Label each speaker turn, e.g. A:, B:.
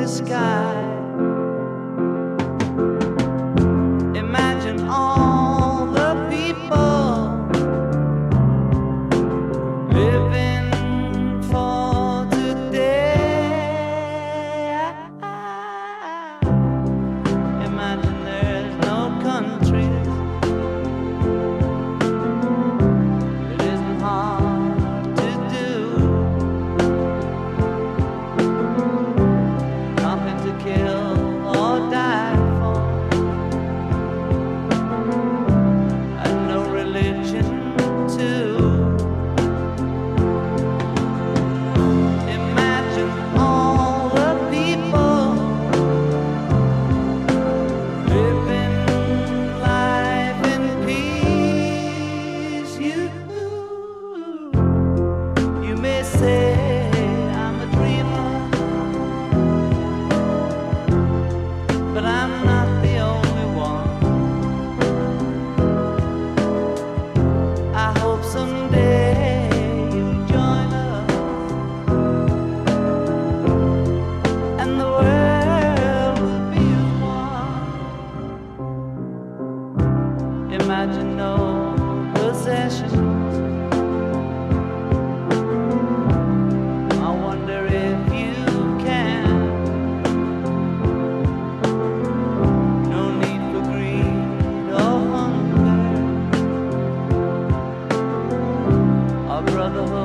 A: sky. Imagine all the people living for today. Imagine there's no countries. It isn't hard to do. Nothing to kill or die for, and no religion too. Imagine all the people living life in peace. You may say I'm a dreamer, but I'm not the only one. I hope someday you'll join us, and the world will be as one. Imagine no possessions. I wonder if you can. No need for greed or hunger. Our brotherhood